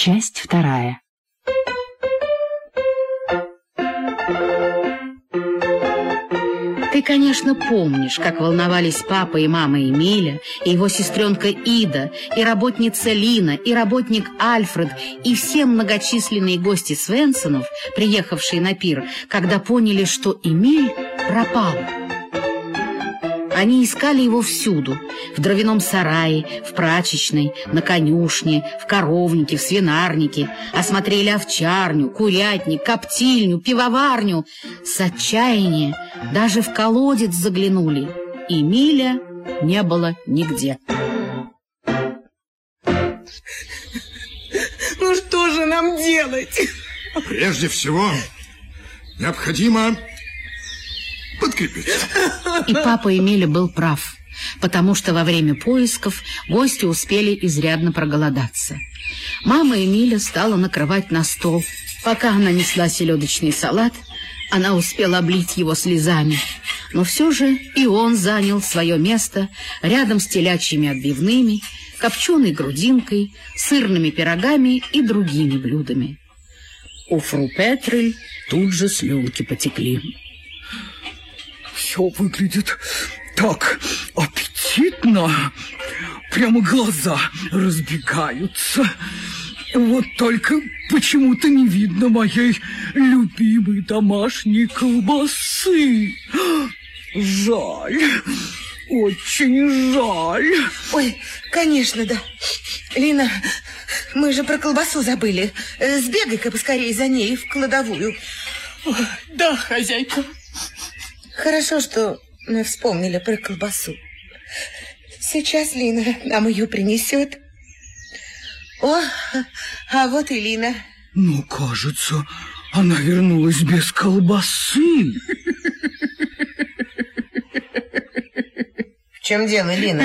Часть вторая. Ты, конечно, помнишь, как волновались папа и мама Эмиля, и его сестренка Ида, и работница Лина, и работник Альфред, и все многочисленные гости Свенсонов, приехавшие на пир, когда поняли, что Эмиль пропал. Они искали его всюду: в дровяном сарае, в прачечной, на конюшне, в коровнике, в свинарнике. Осмотрели овчарню, курятник, коптильню, пивоварню. С отчаяния даже в колодец заглянули. Эмиля не было нигде. Ну что же нам делать? Прежде всего, необходимо подкрепиться. И папа Эмиля был прав, потому что во время поисков гости успели изрядно проголодаться. Мама Эмиля стала накрывать на стол. Пока она несла селедочный салат, она успела облить его слезами. Но все же и он занял свое место рядом с телячьими отбивными, копченой грудинкой, сырными пирогами и другими блюдами. У фру Петрель тут же слюнки потекли. Все выглядит так аппетитно. Прямо глаза разбегаются. Вот только почему-то не видно моей любимой домашней колбасы. Жаль. Очень жаль. Ой, конечно, да. Лина, мы же про колбасу забыли. Сбегай-ка поскорее за ней в кладовую. Да, хозяйка. Хорошо, что мы вспомнили про колбасу. Сейчас Лина нам ее принесет. О, а вот и Лина. Ну, кажется, она вернулась без колбасы. В чем дело, Лина?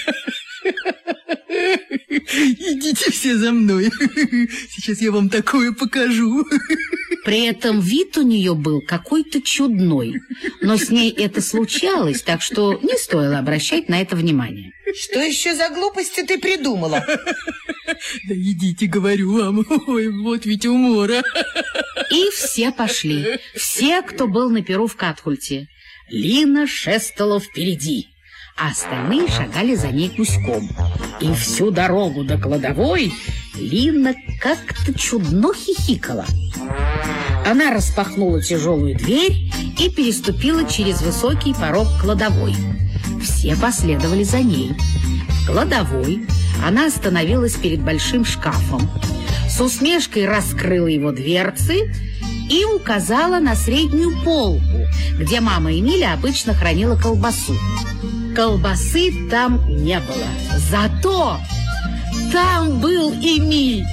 Идите все за мной. Сейчас я вам такое покажу. При этом вид у нее был какой-то чудной, но с ней это случалось, так что не стоило обращать на это внимание. Что еще за глупости ты придумала? Да идите, говорю вам. Ой, вот ведь умора. И все пошли, все, кто был на пиру в Катхульте. Лина шествовала впереди, а остальные шагали за ней гуськом. И всю дорогу до кладовой Лина как-то чудно хихикала. Она распахнула тяжелую дверь и переступила через высокий порог кладовой. Все последовали за ней. В кладовой она остановилась перед большим шкафом, с усмешкой раскрыла его дверцы и указала на среднюю полку, где мама Эмиля обычно хранила колбасу. Колбасы там не было, зато там был Эмиль.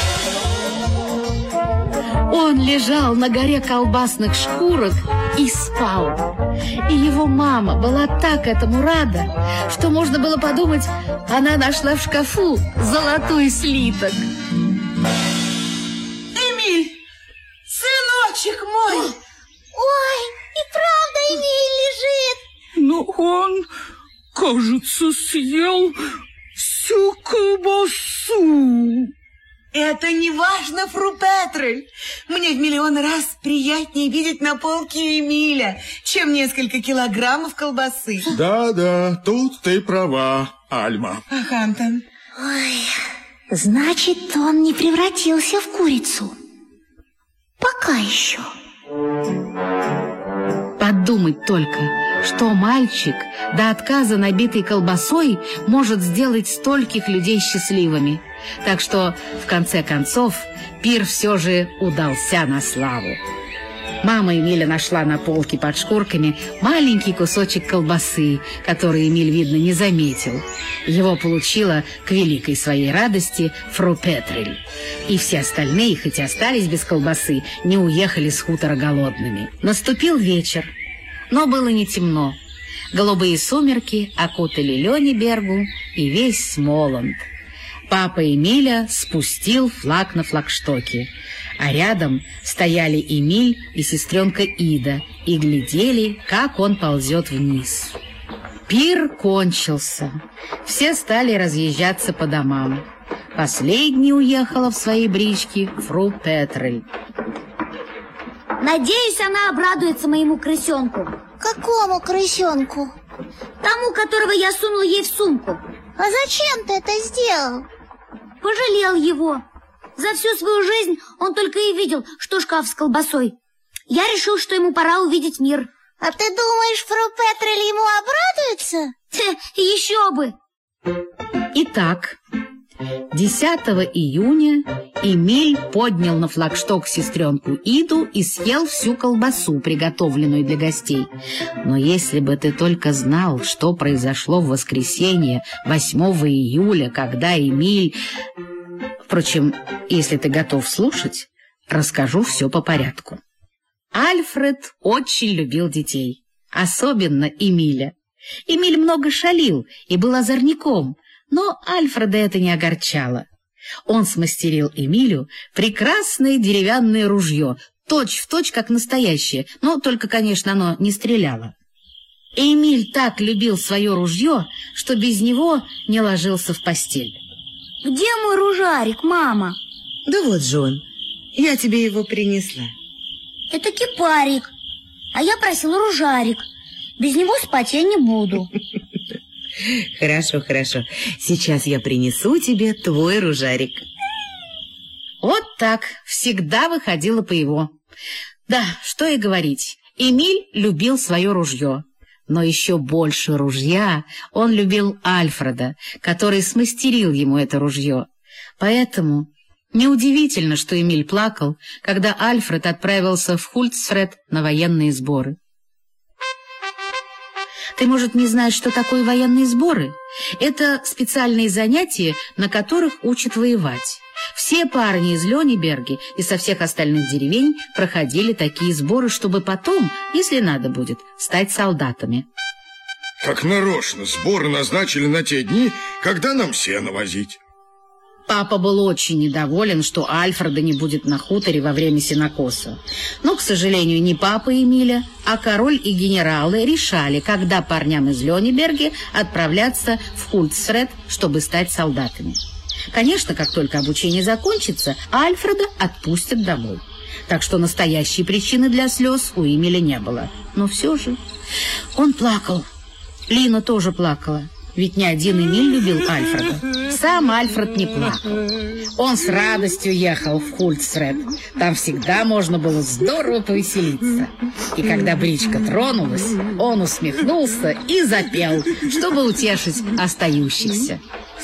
Он лежал на горе колбасных шкурок и спал. И его мама была так этому рада, что можно было подумать, она нашла в шкафу золотой слиток. Эмиль, сыночек мой! Ой, и правда Эмиль лежит. Но он, кажется, съел всю колбасу. Это не важно, фру Петрель. Мне в миллион раз приятнее видеть на полке Эмиля, чем несколько килограммов колбасы. Да, тут ты права, Альма. Ах, Антон. Ой, значит, он не превратился в курицу. Пока еще. Подумать только, что мальчик, до отказа набитый колбасой, может сделать стольких людей счастливыми. Так что, в конце концов, пир все же удался на славу. Мама Эмиля нашла на полке под шкурками маленький кусочек колбасы, который Эмиль, видно, не заметил. Его получила, к великой своей радости, фру Петрель. И все остальные, хоть и остались без колбасы, не уехали с хутора голодными. Наступил вечер, но было не темно. Голубые сумерки окутали Лёнебергу и весь Смоланд. Папа Эмиля спустил флаг на флагштоке, а рядом стояли Эмиль и сестренка Ида и глядели, как он ползет вниз. Пир кончился. Все стали разъезжаться по домам. Последней уехала в своей бричке фру Петрель. Надеюсь, она обрадуется моему крысенку. Какому крысенку? Тому, которого я сунул ей в сумку. А зачем ты это сделал? Пожалел его. За всю свою жизнь он только и видел, что шкаф с колбасой. Я решил, что ему пора увидеть мир. А ты думаешь, фру Петрель ему обрадуется? Еще бы! Итак, 10 июня Эмиль поднял на флагшток сестренку Иду и съел всю колбасу, приготовленную для гостей. Но если бы ты только знал, что произошло в воскресенье 8 июля, когда Эмиль... Впрочем, если ты готов слушать, расскажу все по порядку. Альфред очень любил детей, особенно Эмиля. Эмиль много шалил и был озорником, но Альфреда это не огорчало. Он смастерил Эмилю прекрасное деревянное ружье, точь-в-точь, как настоящее, но только, конечно, оно не стреляло. Эмиль так любил свое ружье, что без него не ложился в постель. Где мой ружарик, мама? Да вот же он. Я тебе его принесла. Это кипарик, а я просила ружарик. Без него спать я не буду. Хорошо, хорошо. Сейчас я принесу тебе твой ружарик. Вот так всегда выходило по его. Да, что и говорить, Эмиль любил свое ружье. Но еще больше ружья он любил Альфреда, который смастерил ему это ружье. Поэтому неудивительно, что Эмиль плакал, когда Альфред отправился в Хультсфред на военные сборы. Ты, может, не знаешь, что такое военные сборы? Это специальные занятия, на которых учат воевать. Все парни из Лёнеберги и со всех остальных деревень проходили такие сборы, чтобы потом, если надо будет, стать солдатами. Как нарочно сборы назначили на те дни, когда нам сено возить. Папа был очень недоволен, что Альфреда не будет на хуторе во время сенокоса. Но, к сожалению, не папа Эмиля, а король и генералы решали, когда парням из Лёнеберги отправляться в Хультсфред, чтобы стать солдатами. Конечно, как только обучение закончится, Альфреда отпустят домой. Так что настоящей причины для слез у Эмиля не было. Но все же он плакал. Лина тоже плакала. Ведь не один Эмиль любил Альфреда. Сам Альфред не плакал. Он с радостью ехал в Хультсфред. Там всегда можно было здорово повеселиться. И когда бричка тронулась, он усмехнулся и запел, чтобы утешить остающихся.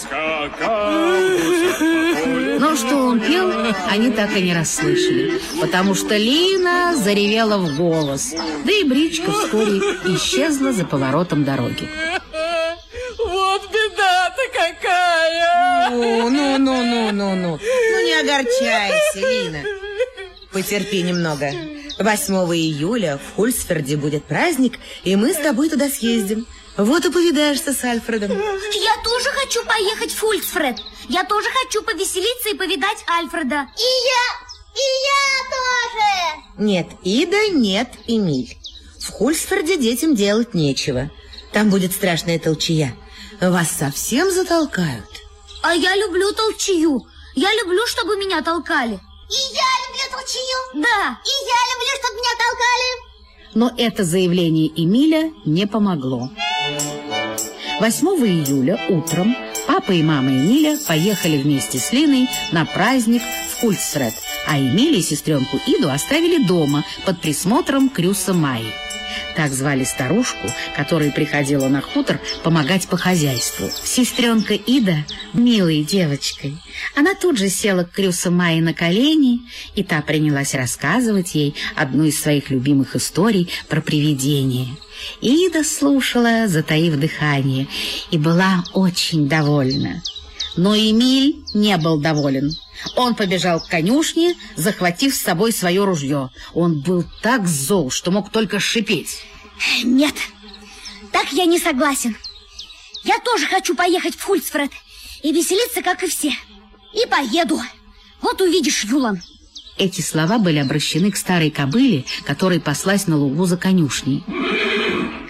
Но что он пел, они так и не расслышали, потому что Лина заревела в голос, да и бричка вскоре исчезла за поворотом дороги. Вот беда-то какая! Ну, не огорчайся, Лина. Потерпи немного. 8 июля в Хультсфреде будет праздник, и мы с тобой туда съездим. Вот и повидаешься с Альфредом. Я тоже хочу поехать в Хультсфред. Я тоже хочу повеселиться и повидать Альфреда. И я тоже. Нет, Ида, нет, Эмиль. В Хультсфреде детям делать нечего. Там будет страшная толчая. Вас совсем затолкают. А я люблю толчью. Я люблю, чтобы меня толкали. И я люблю толчью. Да. И я люблю, чтобы меня толкали. Но это заявление Эмиля не помогло. 8 июля утром папа и мама Эмиля поехали вместе с Линой на праздник в Хультсфред, а Эмиля и сестренку Иду оставили дома под присмотром Крюса Майи. Так звали старушку, которая приходила на хутор помогать по хозяйству. Сестренка Ида, милой девочкой, она тут же села к Крюса Майи на колени, и та принялась рассказывать ей одну из своих любимых историй про привидения. Ида слушала, затаив дыхание, и была очень довольна. Но Эмиль не был доволен. Он побежал к конюшне, захватив с собой свое ружье. Он был так зол, что мог только шипеть. Нет, так я не согласен. Я тоже хочу поехать в Хультсфред и веселиться, как и все. И поеду. Вот увидишь, Юлан. Эти слова были обращены к старой кобыле, которая паслась на лугу за конюшней.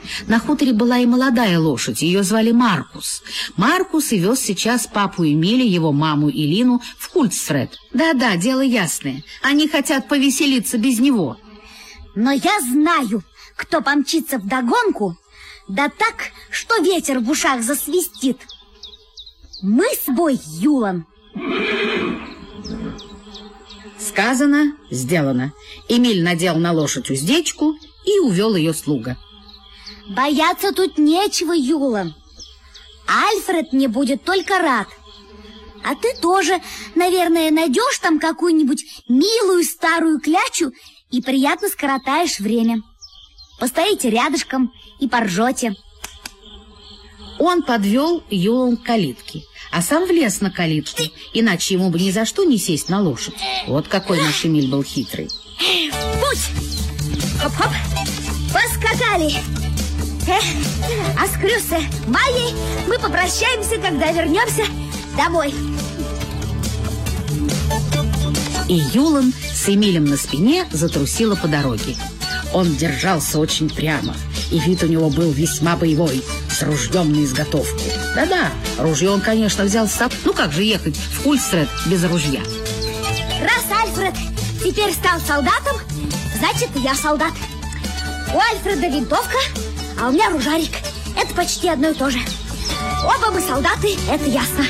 На хуторе была и молодая лошадь, ее звали Маркус. Маркус и вез сейчас папу Эмиля, его маму и Лину в Хульцфред. Да-да, дело ясное, они хотят повеселиться без него. Но я знаю, кто помчится вдогонку, да так, что ветер в ушах засвистит. Мы с тобой, Юлан. Сказано, сделано. Эмиль надел на лошадь уздечку и увел ее слуга. Бояться тут нечего, Юлан. Альфред мне будет только рад. А ты тоже, наверное, найдешь там какую-нибудь милую старую клячу и приятно скоротаешь время. Постоите рядышком и поржете. Он подвел Юлан к калитке, а сам влез на калитку, иначе ему бы ни за что не сесть на лошадь. Вот какой наш Эмиль был хитрый. Путь! Хоп-хоп! Поскакали! А с Крюсе Майей мы попрощаемся, когда вернемся домой. И Юлан с Эмилем на спине затрусила по дороге. Он держался очень прямо, и вид у него был весьма боевой, с ружьем на изготовку. Да-да, ружье он, конечно, взял с собой. Ну как же ехать в Хульцфред без ружья? Раз Альфред теперь стал солдатом, значит, и я солдат. У Альфреда винтовка, а у меня ружарик. Это почти одно и то же. Оба мы солдаты, это ясно.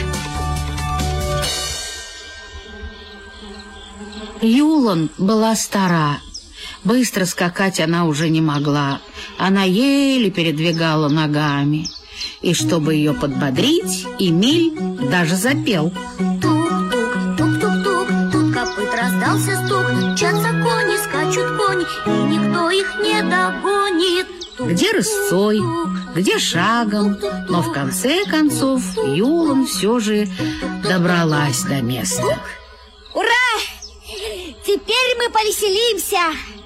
Юлан была стара. Быстро скакать она уже не могла. Она еле передвигала ногами. И чтобы ее подбодрить, Эмиль даже запел. Тук-тук, тук-тук-тук, тут копыт раздался стук. Мчатся кони, скачут кони, и никто их не догонит. Где рысцой, где шагом, но в конце концов Юлан все же добралась до места. Ура! Теперь мы повеселимся!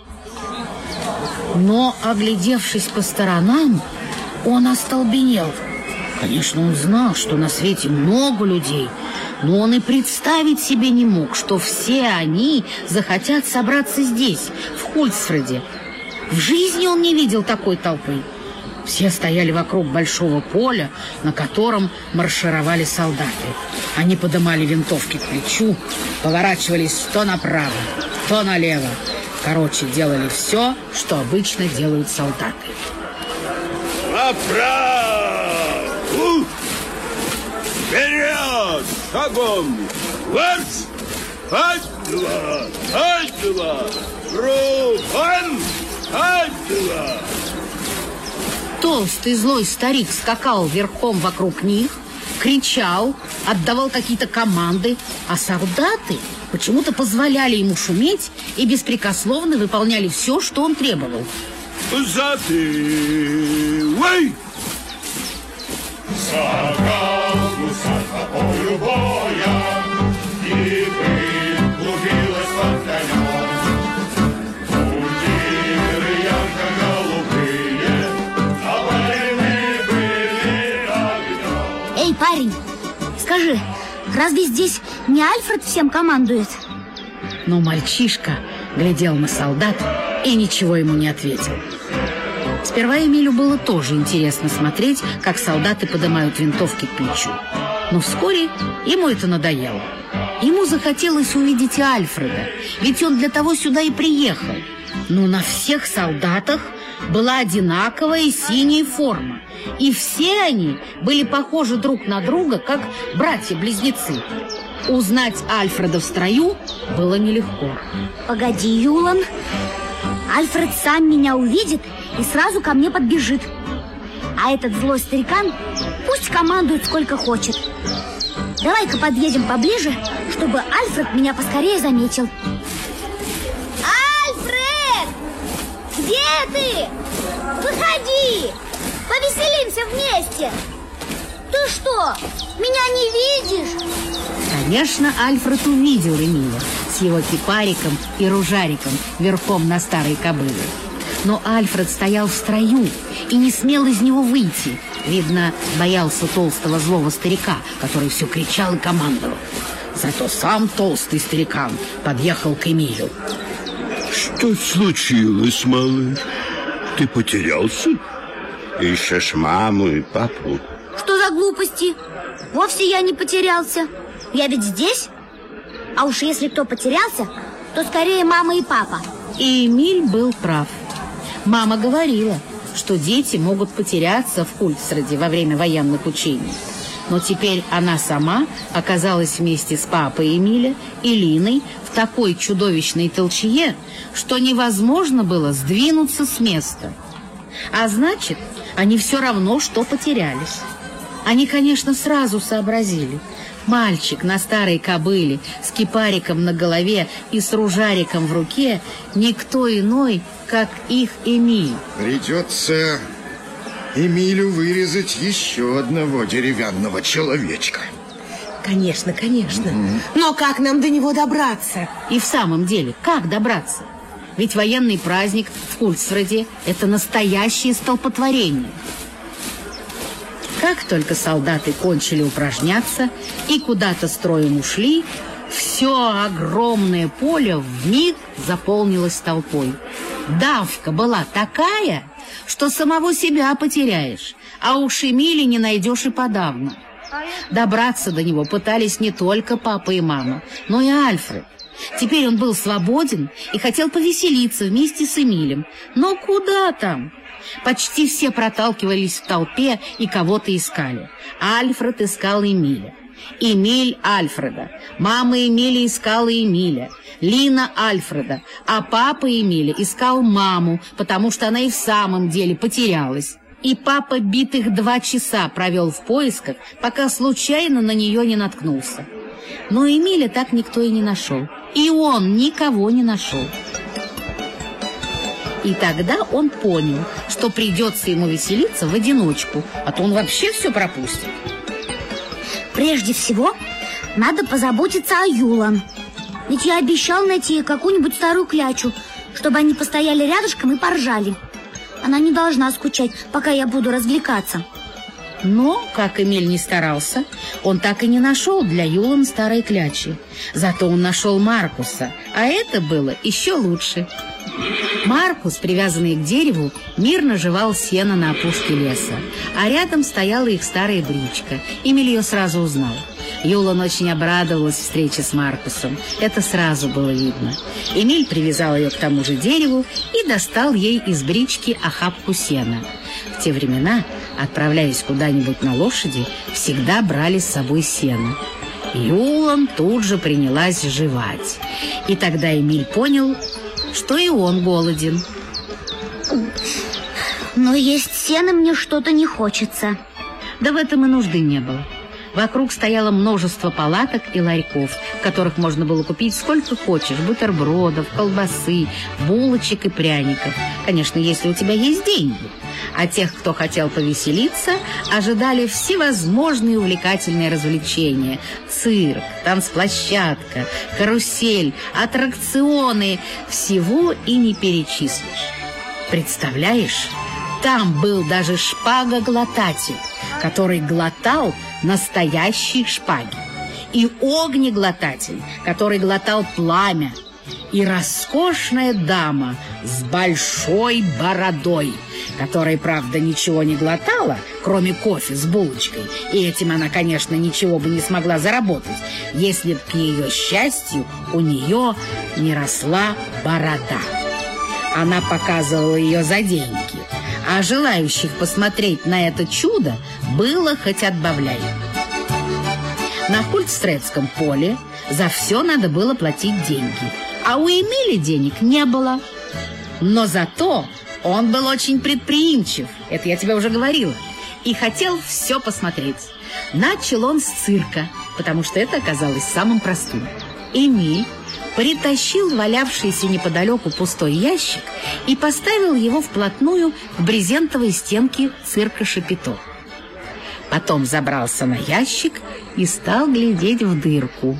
Но, оглядевшись по сторонам, он остолбенел. Конечно, он знал, что на свете много людей, но он и представить себе не мог, что все они захотят собраться здесь, в Хульцфреде. В жизни он не видел такой толпы. Все стояли вокруг большого поля, на котором маршировали солдаты. Они подымали винтовки к плечу, поворачивались то направо, то налево. Короче, делали все, что обычно делают солдаты. Направо! Вперед! Шагом! Вверх! Ать-два! Ать-два! Рубан! Ать-два! Толстый злой старик скакал верхом вокруг них, кричал, отдавал какие-то команды, а солдаты почему-то позволяли ему шуметь и беспрекословно выполняли все, что он требовал. Затылай! Скакал гусар по полю боя, и пыль клубилась под конем. Мундиры ярко-голубые, опалены были огнем. Эй, парень, скажи, разве здесь не Альфред всем командует? Но мальчишка глядел на солдат и ничего ему не ответил. Сперва Эмилю было тоже интересно смотреть, как солдаты поднимают винтовки к плечу. Но вскоре ему это надоело. Ему захотелось увидеть и Альфреда, ведь он для того сюда и приехал. Но на всех солдатах была одинаковая синяя форма, и все они были похожи друг на друга, как братья-близнецы. Узнать Альфреда в строю было нелегко. Погоди, Юлан. Альфред сам меня увидит и сразу ко мне подбежит. А этот злой старикан пусть командует сколько хочет. Давай-ка подъедем поближе, чтобы Альфред меня поскорее заметил. Альфред! Где ты? Выходи! Повеселимся вместе! Ты что, меня не видишь? Конечно, Альфред увидел Эмиля с его кипариком и ружариком верхом на старой кобыле. Но Альфред стоял в строю и не смел из него выйти. Видно, боялся толстого злого старика, который все кричал и командовал. Зато сам толстый старикан подъехал к Эмилю. Что случилось, малыш? Ты потерялся? Ищешь маму и папу? Что за глупости? Вовсе я не потерялся. Я ведь здесь. А уж если кто потерялся, то скорее мама и папа. И Эмиль был прав. Мама говорила, что дети могут потеряться в Хульсраде во время военных учений. Но теперь она сама оказалась вместе с папой Эмиля и Линой в такой чудовищной толчее, что невозможно было сдвинуться с места. А значит, они все равно что потерялись. Они, конечно, сразу сообразили. Мальчик на старой кобыле с кипариком на голове и с ружариком в руке никто иной, как их Эмиль. Придется Эмилю вырезать еще одного деревянного человечка. Конечно, конечно. Но как нам до него добраться? И в самом деле, как добраться? Ведь военный праздник в Хульсраде – это настоящее столпотворение. Как только солдаты кончили упражняться и куда-то строем ушли, все огромное поле вмиг заполнилось толпой. Давка была такая, что самого себя потеряешь, а уж Эмиля не найдешь и подавно. Добраться до него пытались не только папа и мама, но и Альфред. Теперь он был свободен и хотел повеселиться вместе с Эмилем. Но куда там? Почти все проталкивались в толпе и кого-то искали. Альфред искал Эмиля. Эмиль Альфреда. Мама Эмиля искала Эмиля. Лина Альфреда. А папа Эмиля искал маму, потому что она и в самом деле потерялась. И папа битых 2 часа провел в поисках, пока случайно на нее не наткнулся. Но Эмиля так никто и не нашел. И он никого не нашел. И тогда он понял, что придется ему веселиться в одиночку, а то он вообще все пропустит. Прежде всего, надо позаботиться о Юлан. Ведь я обещал найти какую-нибудь старую клячу, чтобы они постояли рядышком и поржали. Она не должна скучать, пока я буду развлекаться. Но, как Эмиль не старался, он так и не нашел для Юлан старой клячи. Зато он нашел Маркуса, а это было еще лучше. Маркус, привязанный к дереву, мирно жевал сено на опушке леса, а рядом стояла их старая бричка. Эмиль ее сразу узнал. Юлан очень обрадовалась встрече с Маркусом. Это сразу было видно. Эмиль привязал ее к тому же дереву и достал ей из брички охапку сена. В те времена, отправляясь куда-нибудь на лошади, всегда брали с собой сено. Юлан тут же принялась жевать. И тогда Эмиль понял, что и он голоден. Но есть сено мне что-то не хочется. Да в этом и нужды не было. Вокруг стояло множество палаток и ларьков, в которых можно было купить сколько хочешь: бутербродов, колбасы, булочек и пряников. Конечно, если у тебя есть деньги. А тех, кто хотел повеселиться, ожидали всевозможные увлекательные развлечения: цирк, танцплощадка, карусель, аттракционы. Всего и не перечислишь. Представляешь, там был даже шпагоглотатель, который глотал настоящие шпаги, и огнеглотатель, который глотал пламя, и роскошная дама с большой бородой, которая, правда, ничего не глотала, кроме кофе с булочкой, и этим она, конечно, ничего бы не смогла заработать, если б, к ее счастью, у нее не росла борода. Она показывала ее за деньги, а желающих посмотреть на это чудо было хоть отбавляй. На Хульсредском поле за все надо было платить деньги, а у Эмиля денег не было. Но зато он был очень предприимчив, это я тебе уже говорила, и хотел все посмотреть. Начал он с цирка, потому что это оказалось самым простым. Эмиль притащил валявшийся неподалеку пустой ящик и поставил его вплотную к брезентовой стенке цирка Шапито. Потом забрался на ящик и стал глядеть в дырку.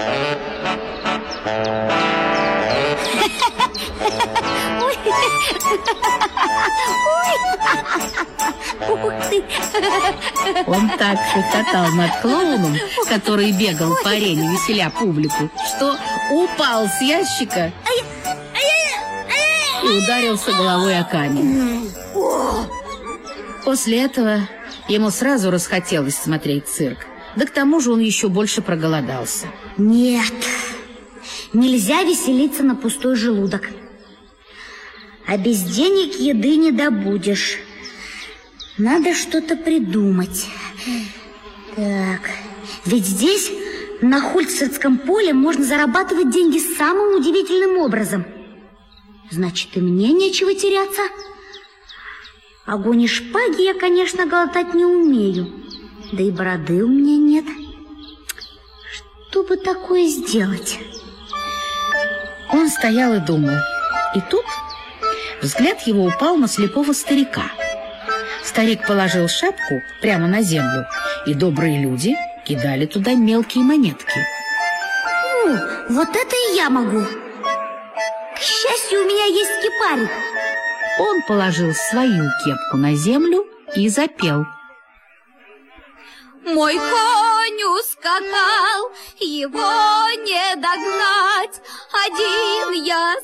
Он так хохотал над клоуном, который бегал по арене, веселя публику, что упал с ящика и ударился головой о камень. После этого ему сразу расхотелось смотреть цирк. Да к тому же он еще больше проголодался. Нет, нельзя веселиться на пустой желудок. А без денег еды не добудешь. Надо что-то придумать. Так, ведь здесь, на Хульцердском поле, можно зарабатывать деньги самым удивительным образом. Значит, и мне нечего теряться. Огонь и шпаги я, конечно, глотать не умею. Да и бороды у меня нет. Что бы такое сделать? Он стоял и думал. И тут взгляд его упал на слепого старика. Старик положил шапку прямо на землю, и добрые люди кидали туда мелкие монетки. Вот это и я могу. К счастью, у меня есть кипарик. Он положил свою кепку на землю и запел. Мой конь ускакал, его не догнать. Один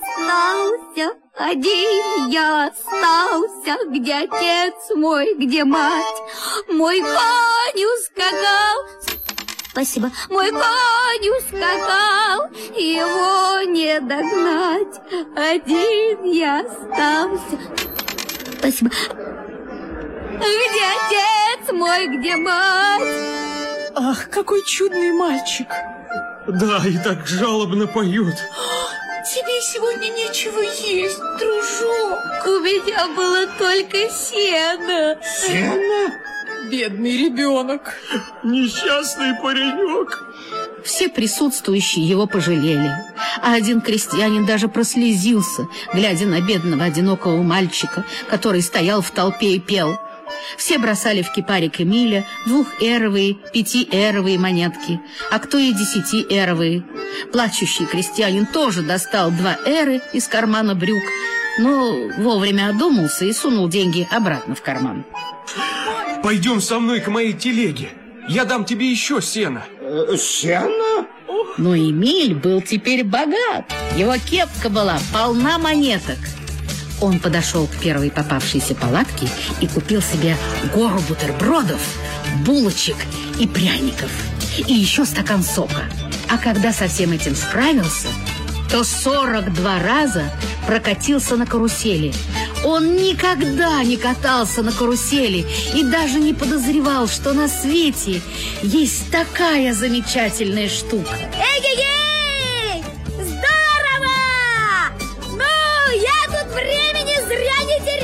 я остался, где отец мой, где мать. Мой конь ускакал. Спасибо. Мой конь ускакал, его не догнать. Один я остался. Спасибо. Где отец мой, где мать? Ах, какой чудный мальчик. Да, и так жалобно поют. Тебе сегодня нечего есть, дружок. У меня было только сено. Сено? Бедный ребенок. Несчастный паренек. Все присутствующие его пожалели, а один крестьянин даже прослезился, глядя на бедного одинокого мальчика, который стоял в толпе и пел. Все бросали в кипарик Эмиля 2-эровые, 5-эровые монетки, а кто и 10-эровые. Плачущий крестьянин тоже достал 2 эры из кармана брюк, но вовремя одумался и сунул деньги обратно в карман. Пойдем со мной к моей телеге. Я дам тебе еще сена. Сено? Но Эмиль был теперь богат. Его кепка была полна монеток. Он подошел к первой попавшейся палатке и купил себе гору бутербродов, булочек и пряников. И еще стакан сока. А когда со всем этим справился, то 42 раза прокатился на карусели. Он никогда не катался на карусели и даже не подозревал, что на свете есть такая замечательная штука. Эй-эй-эй! Здорово! Ну, я тут времени зря не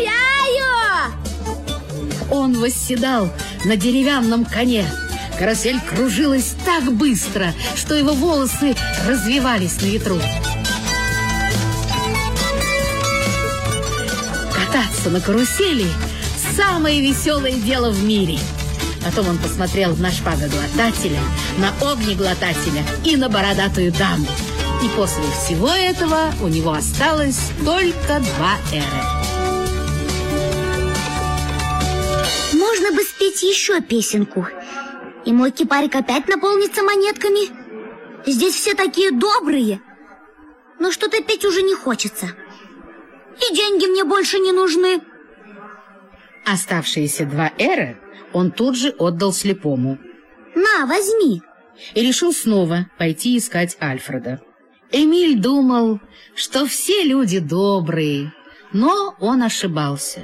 теряю! Он восседал на деревянном коне. Карусель кружилась так быстро, что его волосы развивались на ветру. Кататься на карусели – самое веселое дело в мире. Потом он посмотрел на шпагоглотателя, на огнеглотателя и на бородатую даму. И после всего этого у него осталось только 2 эры. Можно бы спеть еще песенку, и мой кипарик опять наполнится монетками. Здесь все такие добрые, но что-то петь уже не хочется. И деньги мне больше не нужны. Оставшиеся 2 эры он тут же отдал слепому. На, возьми. И решил снова пойти искать Альфреда. Эмиль думал, что все люди добрые, но он ошибался.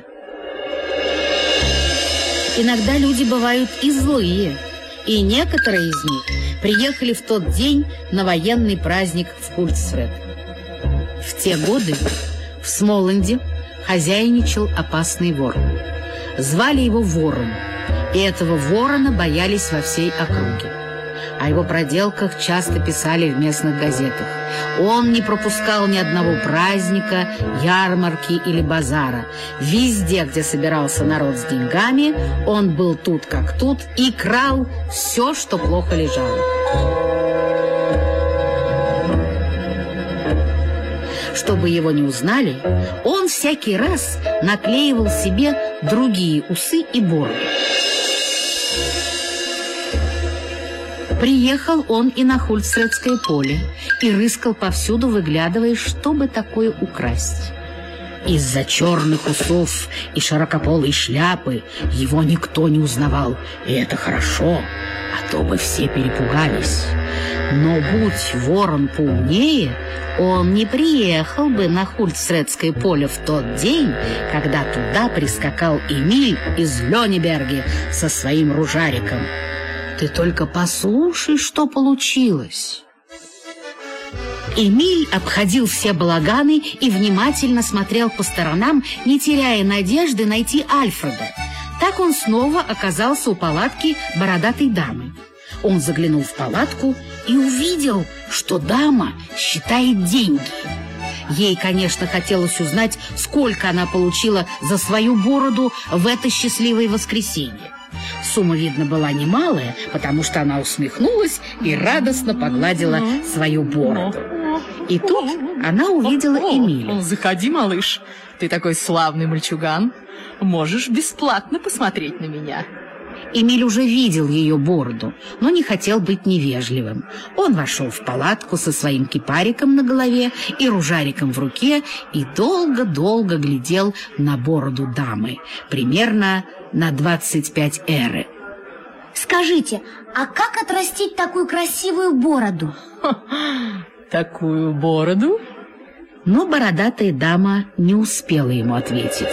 Иногда люди бывают и злые, и некоторые из них приехали в тот день на военный праздник в Хульцфред. В те годы в Смоланде хозяйничал опасный вор. Звали его Ворон, и этого ворона боялись во всей округе. О его проделках часто писали в местных газетах. Он не пропускал ни одного праздника, ярмарки или базара. Везде, где собирался народ с деньгами, он был тут как тут и крал все, что плохо лежало. Чтобы его не узнали, он всякий раз наклеивал себе другие усы и бороду. Приехал он и на Хульцфредское поле и рыскал повсюду, выглядывая, чтобы такое украсть. Из-за черных усов и широкополой шляпы его никто не узнавал, и это хорошо, а то бы все перепугались. Но будь ворон поумнее, он не приехал бы на Хультсредское поле в тот день, когда туда прискакал Эмиль из Лёнеберге со своим ружариком. Ты только послушай, что получилось. Эмиль обходил все балаганы и внимательно смотрел по сторонам, не теряя надежды найти Альфреда. Так он снова оказался у палатки бородатой дамы. Он заглянул в палатку и увидел, что дама считает деньги. Ей, конечно, хотелось узнать, сколько она получила за свою бороду в это счастливое воскресенье. Сумма, видно, была немалая, потому что она усмехнулась и радостно погладила свою бороду. И тут она увидела Эмиля. Заходи, малыш. Ты такой славный мальчуган. Можешь бесплатно посмотреть на меня. Эмиль уже видел ее бороду, но не хотел быть невежливым. Он вошел в палатку со своим кипариком на голове и ружариком в руке и долго-долго глядел на бороду дамы, примерно на 25 эры. Скажите, а как отрастить такую красивую бороду? Такую бороду? Но бородатая дама не успела ему ответить.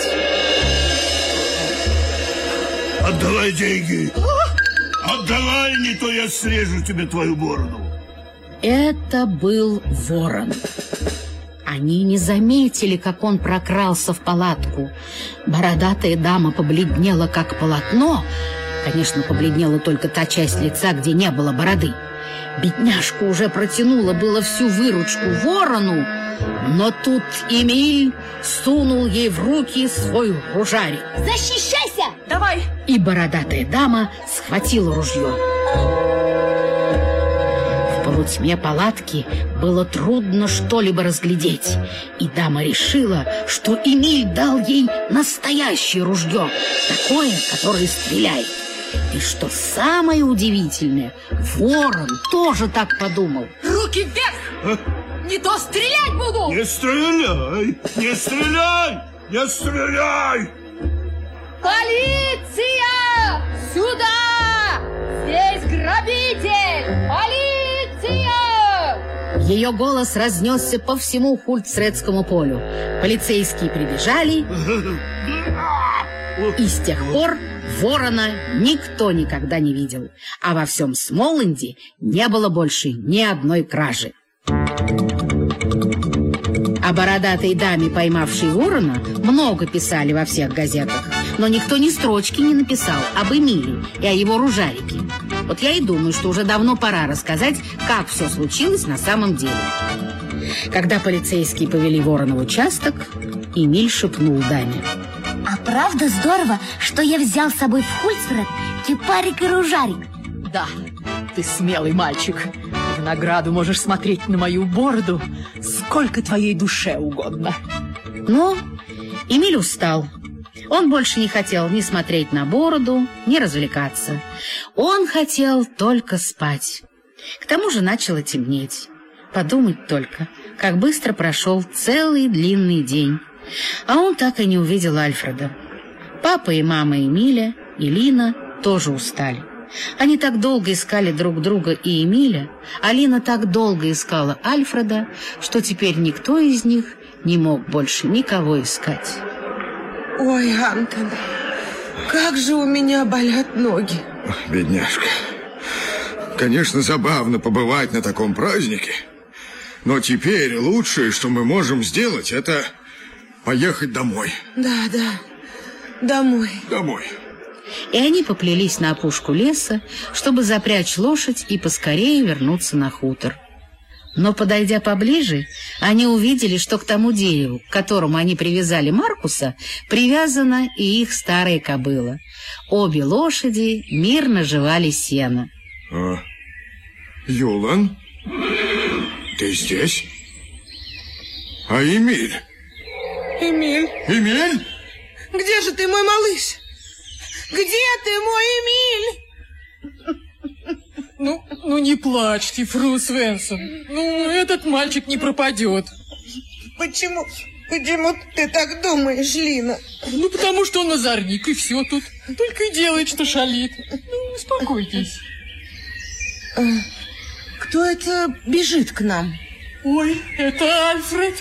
Отдавай деньги! Отдавай, не то я срежу тебе твою бороду. Это был ворон. Они не заметили, как он прокрался в палатку. Бородатая дама побледнела, как полотно. Конечно, побледнела только та часть лица, где не было бороды. Бедняжка уже протянула было всю выручку ворону, но тут Эмиль сунул ей в руки свой ружарик. Защищайся! Давай! И бородатая дама схватила ружье. В полутьме палатки было трудно что-либо разглядеть, и дама решила, что Эмиль дал ей настоящее ружье, такое, которое стреляет. И что самое удивительное, ворон тоже так подумал. Руки вверх! Не то стрелять буду! Не стреляй! Не стреляй! Не стреляй! Полиция! Сюда! Здесь грабитель! Полиция! Ее голос разнесся по всему Хультсредскому полю. Полицейские прибежали, и с тех пор ворона никто никогда не видел, а во всем Смоланде не было больше ни одной кражи. О бородатой даме, поймавшей ворона, много писали во всех газетах, но никто ни строчки не написал об Эмиле и о его ружарике. Вот я и думаю, что уже давно пора рассказать, как все случилось на самом деле. Когда полицейские повели ворона в участок, Эмиль шепнул даме: А правда здорово, что я взял с собой в Хультсред кипарик и ружарик? Да, ты смелый мальчик. В награду можешь смотреть на мою бороду сколько твоей душе угодно. Но Эмиль устал. Он больше не хотел ни смотреть на бороду, ни развлекаться. Он хотел только спать. К тому же начало темнеть. Подумать только, как быстро прошел целый длинный день. А он так и не увидел Альфреда. Папа и мама Эмиля и Лина тоже устали. Они так долго искали друг друга и Эмиля, а Лина так долго искала Альфреда, что теперь никто из них не мог больше никого искать. Ой, Антон, как же у меня болят ноги. Бедняжка. Конечно, забавно побывать на таком празднике, но теперь лучшее, что мы можем сделать, это поехать домой. Да, домой. Домой. И они поплелись на опушку леса, чтобы запрячь лошадь и поскорее вернуться на хутор. Но, подойдя поближе, они увидели, что к тому дереву, к которому они привязали Маркуса, привязана и их старая кобыла. Обе лошади мирно жевали сено. Юлан, ты здесь? А Эмиль? Эмиль? Эмиль? Где же ты, мой малыш? Где ты, мой Эмиль? Ну не плачьте, фру Свенсон. Ну, этот мальчик не пропадет. Почему Почему ты так думаешь, Лина? Ну, потому что он озорник, и все тут. Только и делает, что шалит. Ну, успокойтесь. Кто это бежит к нам? Ой, это Альфред.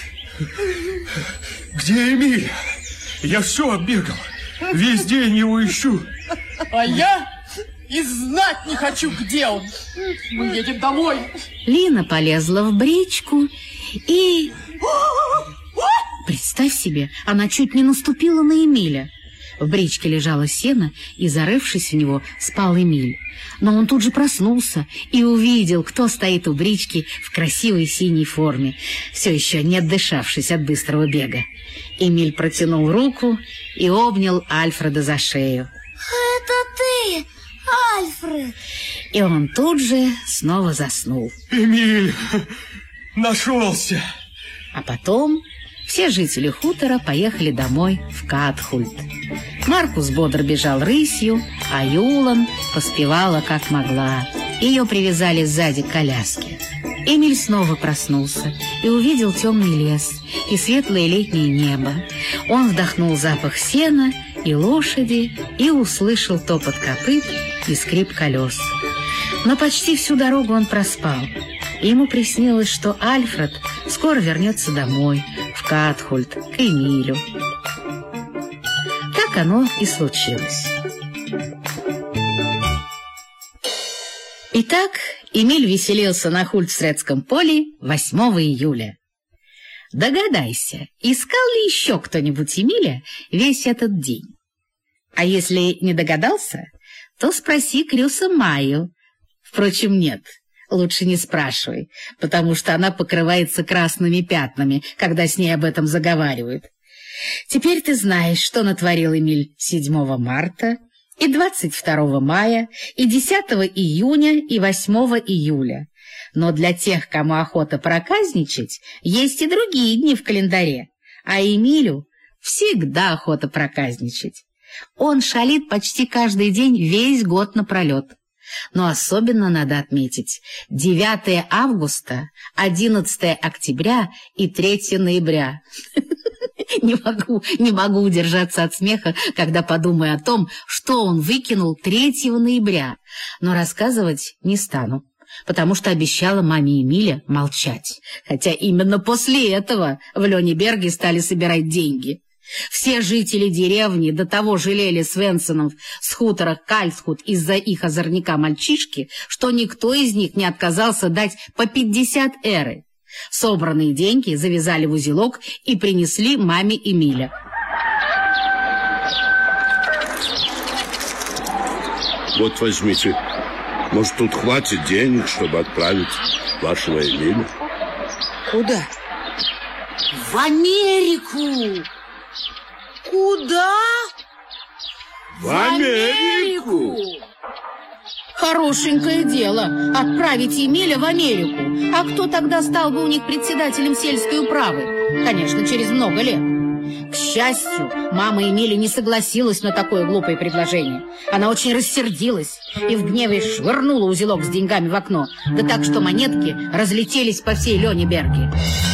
Где Эмиль? Я все оббегал. Весь день его ищу. А я и знать не хочу, где он. Мы едем домой. Лина полезла в бричку и... Представь себе, она чуть не наступила на Эмиля. В бричке лежало сено, и, зарывшись в него, спал Эмиль. Но он тут же проснулся и увидел, кто стоит у брички в красивой синей форме, все еще не отдышавшись от быстрого бега. Эмиль протянул руку и обнял Альфреда за шею. Это ты, Альфред. И он тут же снова заснул. Эмиль, нашелся. А потом все жители хутора поехали домой в Катхульт. Маркус бодро бежал рысью, а Юлан поспевала как могла. Ее привязали сзади к коляске. Эмиль снова проснулся и увидел темный лес и светлое летнее небо. Он вдохнул запах сена и лошади и услышал топот копыт и скрип колес. Но почти всю дорогу он проспал. Ему приснилось, что Альфред скоро вернется домой, в Катхульт, к Эмилю. Так оно и случилось. Итак, Эмиль веселился на Хультсредском поле 8 июля. Догадайся, искал ли еще кто-нибудь Эмиля весь этот день? А если не догадался, то спроси Крюса Майю. Впрочем, нет. Лучше не спрашивай, потому что она покрывается красными пятнами, когда с ней об этом заговаривают. Теперь ты знаешь, что натворил Эмиль 7 марта, и 22 мая, и 10 июня, и 8 июля. Но для тех, кому охота проказничать, есть и другие дни в календаре, а Эмилю всегда охота проказничать. Он шалит почти каждый день весь год напролет. Но особенно надо отметить 9 августа, 11 октября и 3 ноября. Не могу удержаться от смеха, когда подумаю о том, что он выкинул 3 ноября. Но рассказывать не стану, потому что обещала маме Эмиля молчать. Хотя именно после этого в Лёнеберге стали собирать деньги. Все жители деревни до того жалели Свенсонов с хутора Кальсхут из-за их озорника-мальчишки, что никто из них не отказался дать по 50 эры. Собранные деньги завязали в узелок и принесли маме Эмиля. Вот возьмите. Может, тут хватит денег, чтобы отправить вашего Эмиля? Куда? В Америку! Куда? В Америку! Хорошенькое дело — отправить Эмиля в Америку. А кто тогда стал бы у них председателем сельской управы? Конечно, через много лет. К счастью, мама Эмиля не согласилась на такое глупое предложение. Она очень рассердилась и в гневе швырнула узелок с деньгами в окно, да так, что монетки разлетелись по всей Лёнеберге.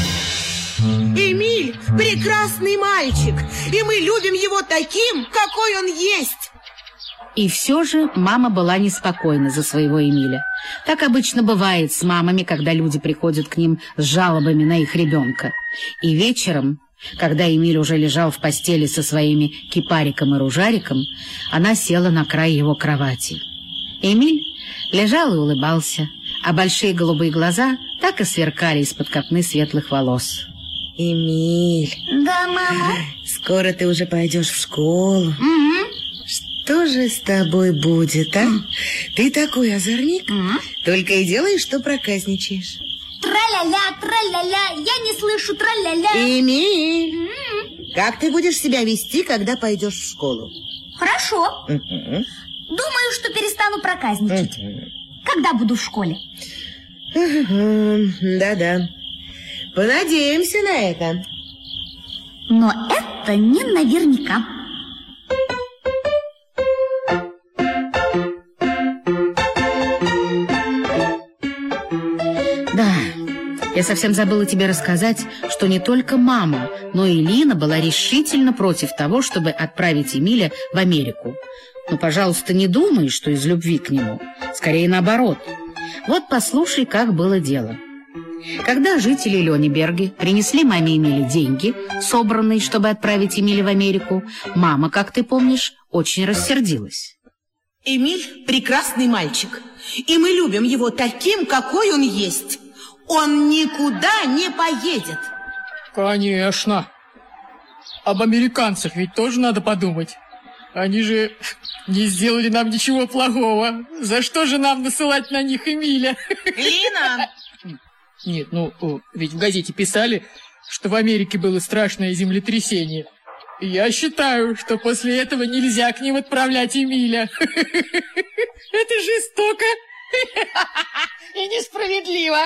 Эмиль – прекрасный мальчик, и мы любим его таким, какой он есть. И все же мама была неспокойна за своего Эмиля. Так обычно бывает с мамами, когда люди приходят к ним с жалобами на их ребенка. И вечером, когда Эмиль уже лежал в постели со своими кипариком и ружариком, она села на край его кровати. Эмиль лежал и улыбался, а большие голубые глаза так и сверкали из-под копны светлых волос. Эмиль. Да, мама? Скоро ты уже пойдешь в школу. Что же с тобой будет, а? Ты такой озорник, только и делаешь, что проказничаешь. Тра-ля-ля, тра-ля-ля, я не слышу тра-ля-ля. Эмиль, как ты будешь себя вести, когда пойдешь в школу? Хорошо. Думаю, что перестану проказничать. Когда буду в школе? Да-да. Понадеемся на это. Но это не наверняка. Да, Я совсем забыла тебе рассказать, что не только мама, но и Лина была решительно против того, чтобы отправить Эмиля в Америку. Но, пожалуйста, не думай, что из любви к нему. Скорее наоборот. Вот послушай, как было дело. Когда жители Лёнеберги принесли маме Эмиля деньги, собранные, чтобы отправить Эмиля в Америку, мама, как ты помнишь, очень рассердилась. Эмиль – прекрасный мальчик, и мы любим его таким, какой он есть. Он никуда не поедет. Конечно. Об американцах ведь тоже надо подумать. Они же не сделали нам ничего плохого. За что же нам насылать на них Эмиля? Лина! Нет, ну, ведь в газете писали, что в Америке было страшное землетрясение. Я считаю, что после этого нельзя к ним отправлять Эмиля. Это жестоко и несправедливо.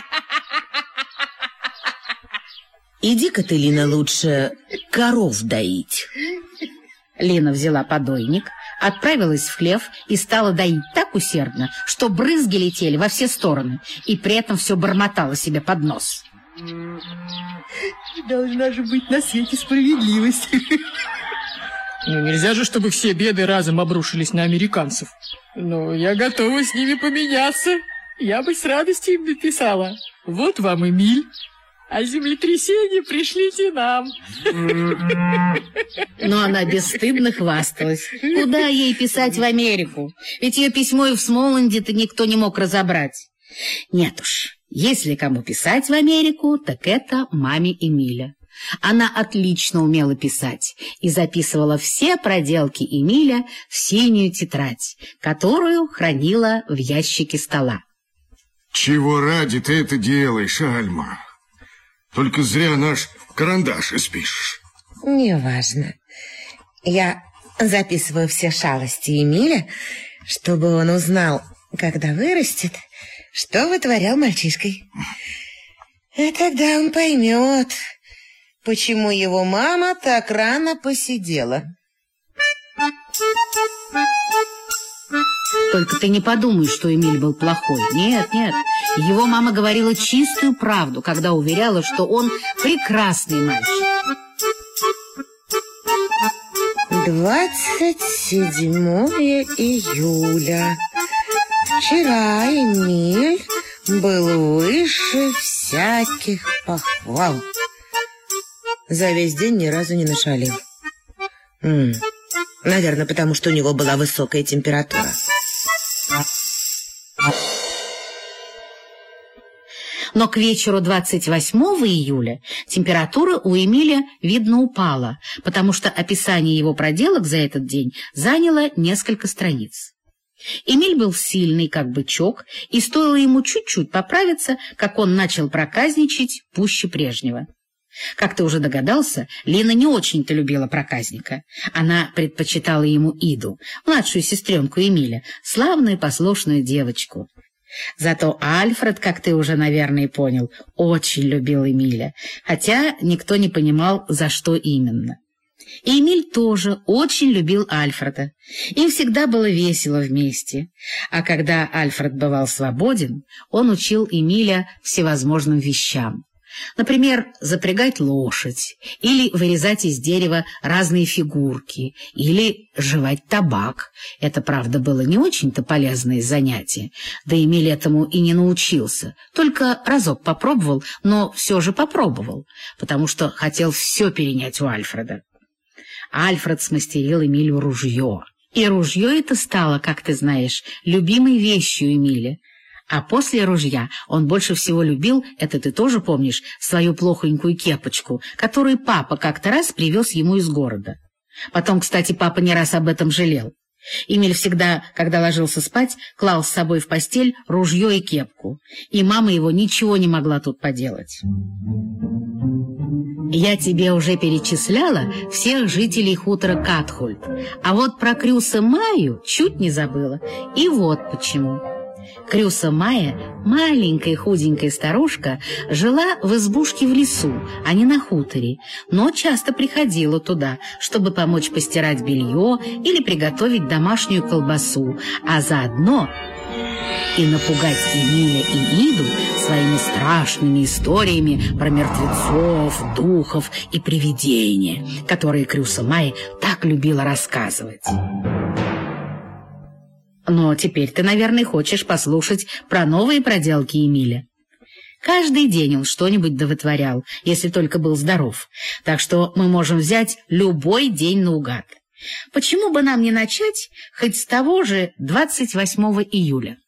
Иди-ка ты, Лина, лучше коров доить. Лина взяла подойник, отправилась в хлев и стала доить так усердно, что брызги летели во все стороны, и при этом все бормотала себе под нос. Должна же быть на свете справедливость. Ну, нельзя же, чтобы все беды разом обрушились на американцев. Но я готова с ними поменяться. Я бы с радостью им написала: вот вам Эмиль, а землетрясение пришлите нам. Но она бесстыдно хвасталась. Куда ей писать в Америку? Ведь ее письмо и в Смоланде-то никто не мог разобрать. Нет уж, если кому писать в Америку, так это маме Эмиля. Она отлично умела писать и записывала все проделки Эмиля в синюю тетрадь, которую хранила в ящике стола. Чего ради ты это делаешь, Альма? Только зря наш карандаш испишешь. Неважно. Я записываю все шалости Эмиля, чтобы он узнал, когда вырастет, что вытворял мальчишкой. И тогда он поймет, почему его мама так рано посидела. Только ты не подумай, что Эмиль был плохой. Нет, нет. Его мама говорила чистую правду, когда уверяла, что он прекрасный мальчик. 27 июля. Вчера Эмиль был выше всяких похвал. За весь день ни разу не нашалил. Наверное, потому что у него была высокая температура. Но к вечеру 28 июля температура у Эмиля, видно, упала, потому что описание его проделок за этот день заняло несколько страниц. Эмиль был сильный, как бычок, и стоило ему чуть-чуть поправиться, как он начал проказничать пуще прежнего. Как ты уже догадался, Лина не очень-то любила проказника. Она предпочитала ему Иду, младшую сестренку Эмиля, славную послушную девочку. Зато Альфред, как ты уже, наверное, понял, очень любил Эмиля, хотя никто не понимал, за что именно. И Эмиль тоже очень любил Альфреда. Им всегда было весело вместе. А когда Альфред бывал свободен, он учил Эмиля всевозможным вещам. Например, запрягать лошадь, или вырезать из дерева разные фигурки, или жевать табак. Это, правда, было не очень-то полезное занятие, да Эмиль этому и не научился, только разок попробовал, но все же попробовал, потому что хотел все перенять у Альфреда. Альфред смастерил Эмилю ружье, и ружье это стало, как ты знаешь, любимой вещью Эмиля. А после ружья он больше всего любил, это ты тоже помнишь, свою плохонькую кепочку, которую папа как-то раз привез ему из города. Потом, кстати, папа не раз об этом жалел. Эмиль всегда, когда ложился спать, клал с собой в постель ружье и кепку, и мама его ничего не могла тут поделать. Я тебе уже перечисляла всех жителей хутора Катхульт, а вот про Крюса Майю чуть не забыла, и вот почему. Крюса Майя, маленькая худенькая старушка, жила в избушке в лесу, а не на хуторе, но часто приходила туда, чтобы помочь постирать белье или приготовить домашнюю колбасу, а заодно и напугать Эмиля и Иду своими страшными историями про мертвецов, духов и привидения, которые Крюса Май так любила рассказывать. Но теперь ты, наверное, хочешь послушать про новые проделки Эмиля. Каждый день он что-нибудь довытворял, если только был здоров. Так что мы можем взять любой день наугад. Почему бы нам не начать хоть с того же 28 июля?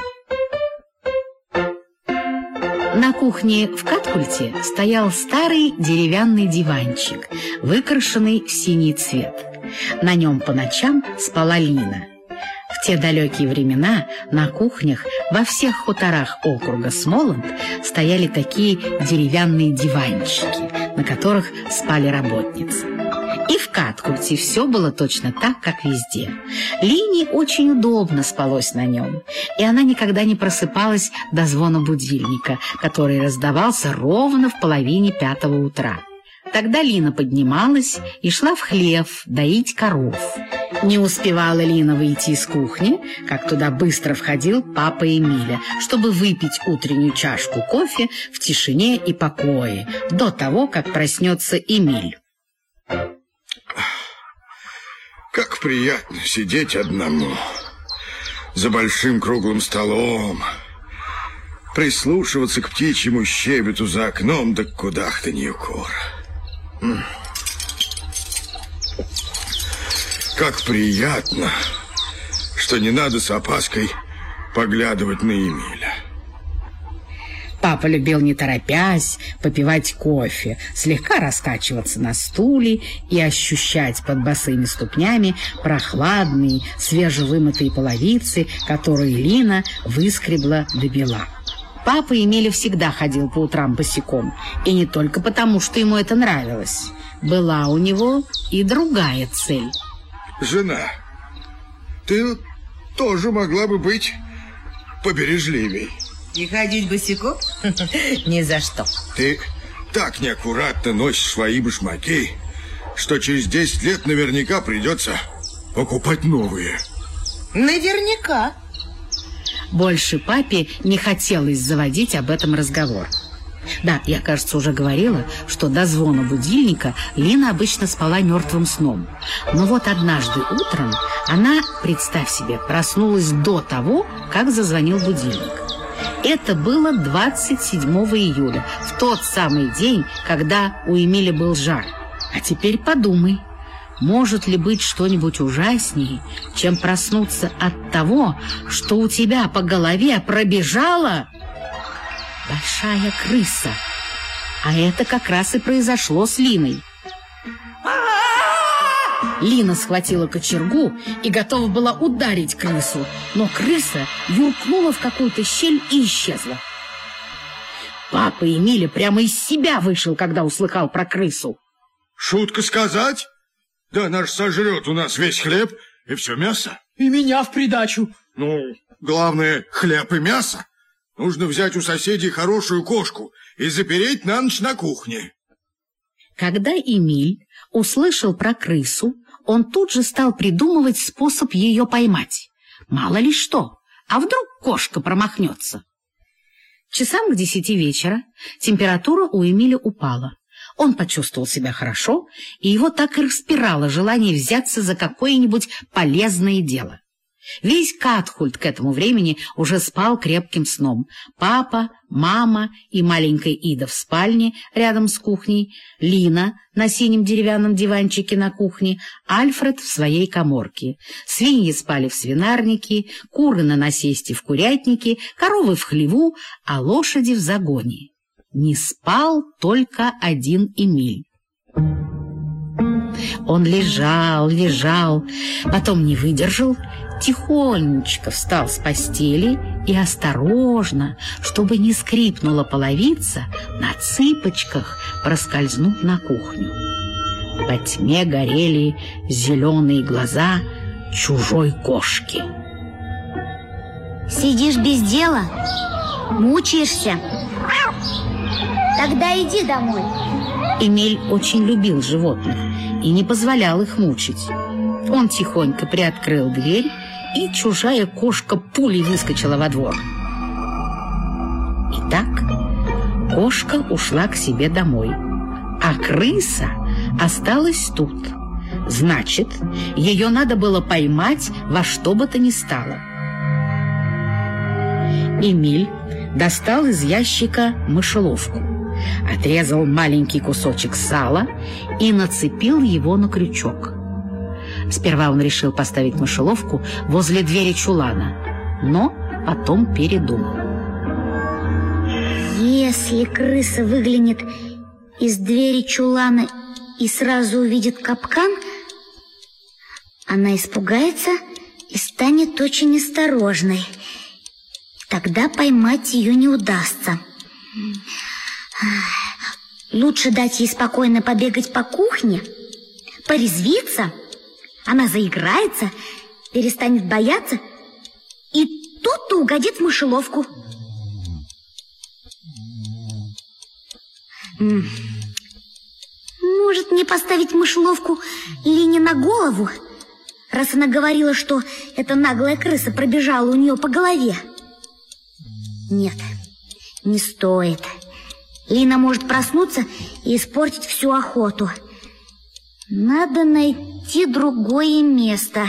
На кухне в Каткульте стоял старый деревянный диванчик, выкрашенный в синий цвет. На нем по ночам спала Лина. В те далекие времена на кухнях во всех хуторах округа Смоланд стояли такие деревянные диванчики, на которых спали работницы. И в Каткульте все было точно так, как везде. Лине очень удобно спалось на нем, и она никогда не просыпалась до звона будильника, который раздавался ровно в 4:30 утра. Тогда Лина поднималась и шла в хлев доить коров. Не успевала Лина выйти из кухни, как туда быстро входил папа Эмиля, чтобы выпить утреннюю чашку кофе в тишине и покое, до того, как проснется Эмиль. Как приятно сидеть одному за большим круглым столом, прислушиваться к птичьему щебету за окном да к кудахтанью кур. Как приятно, что не надо с опаской поглядывать на Эмиля. Папа любил, не торопясь, попивать кофе, слегка раскачиваться на стуле и ощущать под босыми ступнями прохладные, свежевымытые половицы, которые Лина выскребла до бела. Папа Эмиля всегда ходил по утрам босиком, и не только потому, что ему это нравилось. Была у него и другая цель. Жена, ты тоже могла бы быть побережливей. И ходить босиком? Ни за что. Ты так неаккуратно носишь свои башмаки, что через 10 лет наверняка придется покупать новые. Наверняка. Больше папе не хотелось заводить об этом разговор. Да, я, кажется, уже говорила, что до звона будильника Лина обычно спала мертвым сном. Но вот однажды утром она, представь себе, проснулась до того, как зазвонил будильник. Это было 27 июля, в тот самый день, когда у Эмиля был жар. А теперь подумай, может ли быть что-нибудь ужаснее, чем проснуться от того, что у тебя по голове пробежала большая крыса. А это как раз и произошло с Линой. Лина схватила кочергу и готова была ударить крысу, но крыса юркнула в какую-то щель и исчезла. Папа Эмиля прямо из себя вышел, когда услыхал про крысу. Шутка сказать? Да она ж сожрет у нас весь хлеб и все мясо. И меня в придачу. Ну, главное, хлеб и мясо. Нужно взять у соседей хорошую кошку и запереть на ночь на кухне. Когда Эмиль услышал про крысу, он тут же стал придумывать способ ее поймать. Мало ли что, а вдруг кошка промахнется. Часам к 10 вечера температура у Эмиля упала. Он почувствовал себя хорошо, и его так и распирало желание взяться за какое-нибудь полезное дело. Весь Каткульт к этому времени уже спал крепким сном. Папа, мама и маленькая Ида в спальне рядом с кухней, Лина на синем деревянном диванчике на кухне, Альфред в своей каморке. Свиньи спали в свинарнике, куры на насесте в курятнике, коровы в хлеву, а лошади в загоне. Не спал только один Эмиль. Он лежал, потом не выдержал, тихонечко встал с постели и осторожно, чтобы не скрипнула половица, на цыпочках проскользнул на кухню. Во тьме горели зеленые глаза чужой кошки. Сидишь без дела? Мучаешься? Тогда иди домой. Эмиль очень любил животных и не позволял их мучить. Он тихонько приоткрыл дверь и чужая кошка пулей выскочила во двор. Итак, кошка ушла к себе домой, а крыса осталась тут. Значит, ее надо было поймать во что бы то ни стало. Эмиль достал из ящика мышеловку, отрезал маленький кусочек сала и нацепил его на крючок. Сперва он решил поставить мышеловку возле двери чулана, но потом передумал. Если крыса выглянет из двери чулана и сразу увидит капкан, она испугается и станет очень осторожной. Тогда поймать ее не удастся. Лучше дать ей спокойно побегать по кухне, порезвиться. Она заиграется, перестанет бояться, и тут-то угодит в мышеловку. Может, мне поставить мышеловку Лине на голову, раз она говорила, что эта наглая крыса пробежала у нее по голове? Нет, не стоит. Лина может проснуться и испортить всю охоту. Надо найти другое место.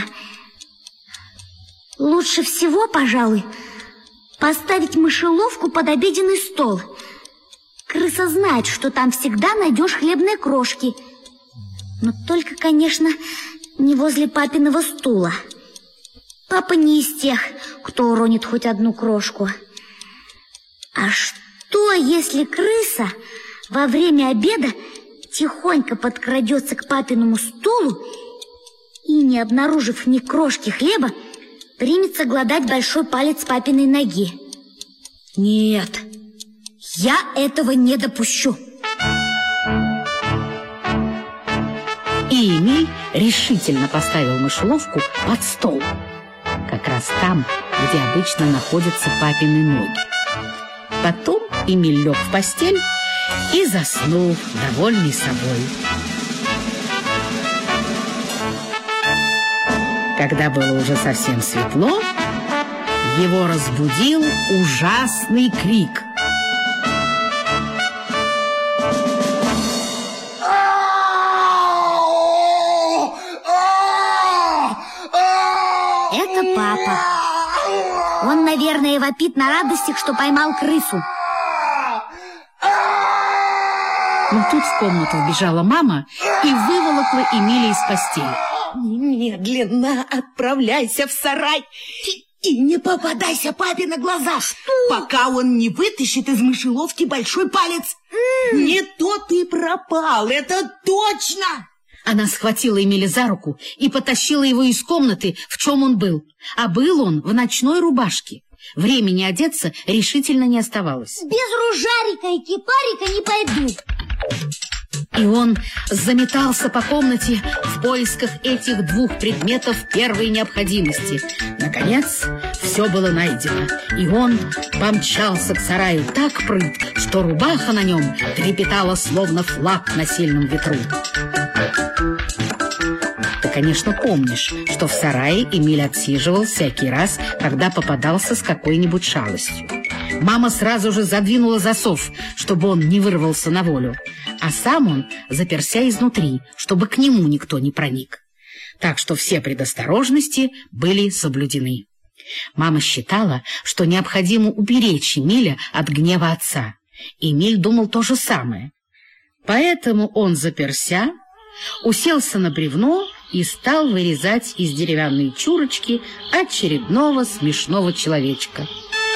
Лучше всего, пожалуй, поставить мышеловку под обеденный стол. Крыса знает, что там всегда найдешь хлебные крошки. Но только, конечно, не возле папиного стула. Папа не из тех, кто уронит хоть одну крошку. А что, если крыса во время обеда тихонько подкрадется к папиному стулу и, не обнаружив ни крошки хлеба, примется глодать большой палец папиной ноги? Нет, я этого не допущу. И Эмиль решительно поставил мышеловку под стол, как раз там, где обычно находятся папины ноги. Потом Эмиль лег в постель и заснул, довольный собой. Когда было уже совсем светло, его разбудил ужасный крик. Это папа. Он, наверное, вопит на радостях, что поймал крысу. Но тут в комнату вбежала мама и выволокла Эмиля из постели. Немедленно отправляйся в сарай и не попадайся папе на глаза, пока он не вытащит из мышеловки большой палец. Не то ты пропал, это точно! Она схватила Эмиля за руку и потащила его из комнаты, в чем он был. А был он в ночной рубашке. Времени одеться решительно не оставалось. Без ружарика и кипарика не пойду. И он заметался по комнате в поисках этих двух предметов первой необходимости. Наконец, все было найдено, и он помчался к сараю так прытко, что рубаха на нем трепетала, словно флаг на сильном ветру. Ты, конечно, помнишь, что в сарае Эмиль отсиживал всякий раз, когда попадался с какой-нибудь шалостью. Мама сразу же задвинула засов, чтобы он не вырвался на волю, а сам он заперся изнутри, чтобы к нему никто не проник. Так что все предосторожности были соблюдены. Мама считала, что необходимо уберечь Эмиля от гнева отца. Эмиль думал то же самое. Поэтому он заперся, уселся на бревно и стал вырезать из деревянной чурочки очередного смешного человечка.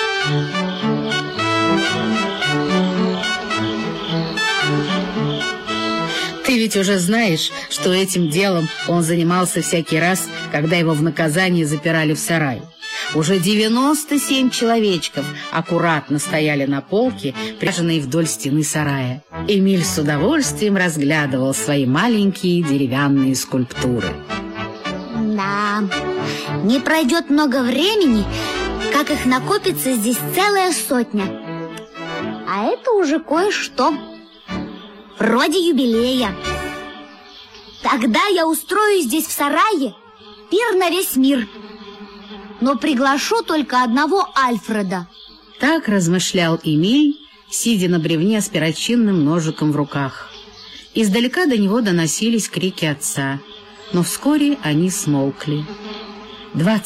Ты ведь уже знаешь, что этим делом он занимался всякий раз, когда его в наказание запирали в сарай. Уже 97 человечков аккуратно стояли на полке, прижанные вдоль стены сарая. Эмиль с удовольствием разглядывал свои маленькие деревянные скульптуры. Да, не пройдет много времени, как их накопится здесь целая сотня. А это уже кое-что. Вроде юбилея. Тогда я устрою здесь в сарае пир на весь мир. но приглашу только одного Альфреда. Так размышлял Эмиль, сидя на бревне с перочинным ножиком в руках. Издалека до него доносились крики отца, но вскоре они смолкли.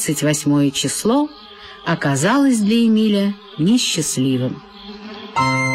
28 число оказалось для Эмиля несчастливым.